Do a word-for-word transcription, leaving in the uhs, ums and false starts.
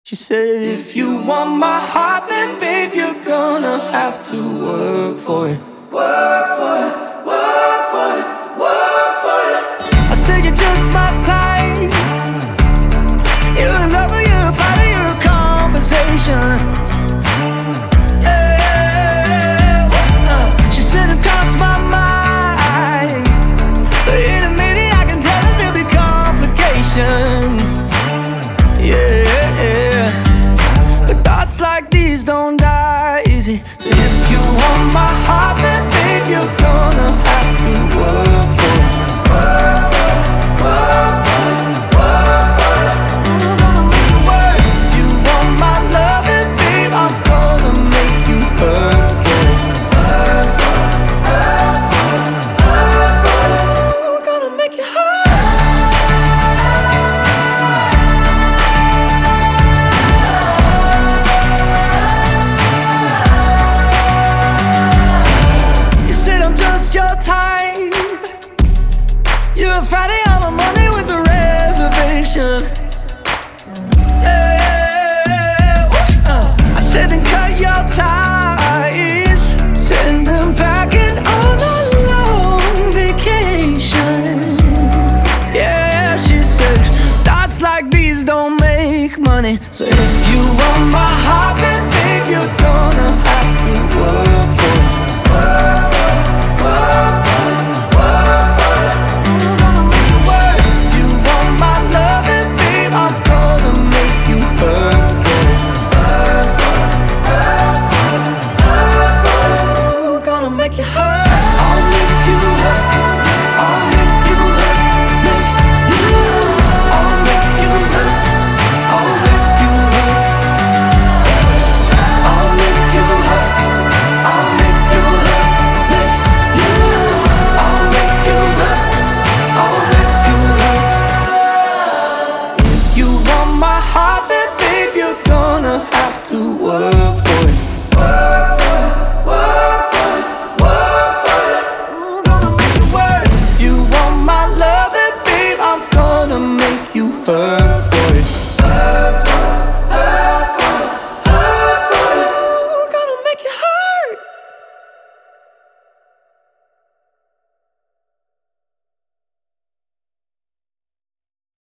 She said, if you want my heart, then babe, you're gonna have to work for it. Work for it, work for it, work for it. I said, you're just my type. You're a lover, you're a fighter, you're a conversation. Yeah. uh, She said, it's crossed my mind, but in a minute I can tell that there'll be complications. Yeah. Thoughts like these don't die easy. So if you want my heart, then babe, you're gonna have to work for it. Work for it, work for it, work for it. I'm gonna make it work. If you want my love, then babe, I'm gonna make you hurt for it. Hurt for it, hurt for it, hurt for it. I'm gonna make you hurt. Your type. You're a Friday on a Monday with a reservation. Yeah. uh, I said then cut your ties, send them packing on a long vacation. Yeah, she said thoughts like these don't make money. So if you want my heart, then babe, you're gonna have to work for it.